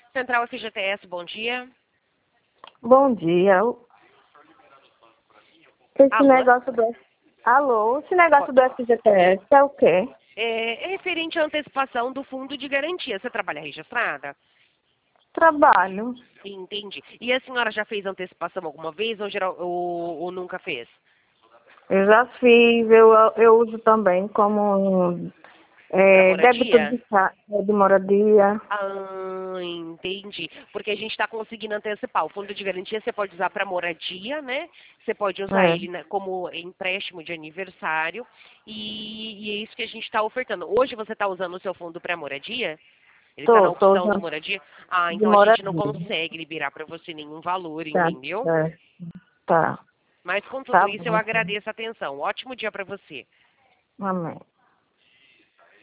Central FGTS, bom dia. Bom dia. Esse Alô? negócio do... Alô, esse negócio do FGTS é o quê? É referente à antecipação do fundo de garantia. Você trabalha registrada? Trabalho. Entendi. E a senhora já fez antecipação alguma vez ou nunca fez? Eu já fiz, eu uso também como Para débito moradia? de moradia. Ah, entendi. Porque a gente está conseguindo antecipar. O fundo de garantia você pode usar para moradia, né? Você pode usar É. ele como empréstimo de aniversário. E é isso que a gente está ofertando. Hoje você está usando o seu fundo para moradia? Ele está na Tô opção do usando moradia? Ah, de então a gente não moradia. consegue liberar para você nenhum valor, Tá, entendeu? tá. Mas com tudo Tá isso eu bom. agradeço a atenção. Ótimo dia para você. Amém.